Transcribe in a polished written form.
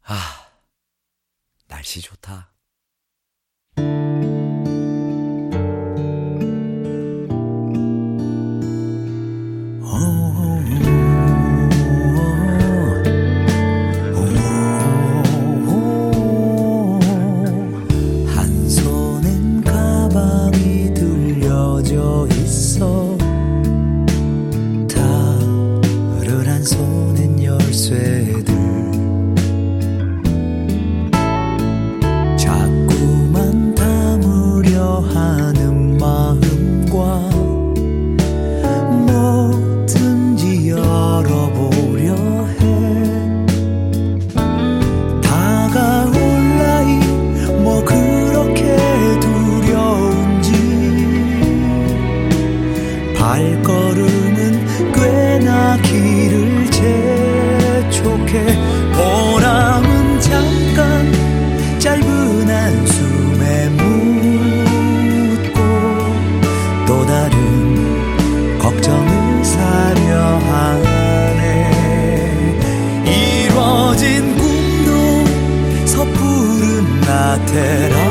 아, 날씨 좋다. 한 손엔 가방이 들려져 있어. 다른 한 손엔 열쇠들. 자꾸만 담으려 하는 마음과 뭐든지 열어보려 해. 다가올 나이 뭐 그렇게 두려운지. 발걸음은 꽤나 길을 재촉해. 보람은 잠깐 짧은 한숨에 묻고 또 다른 걱정을 사려 하네. 이뤄진 꿈도 섣부른 나태라.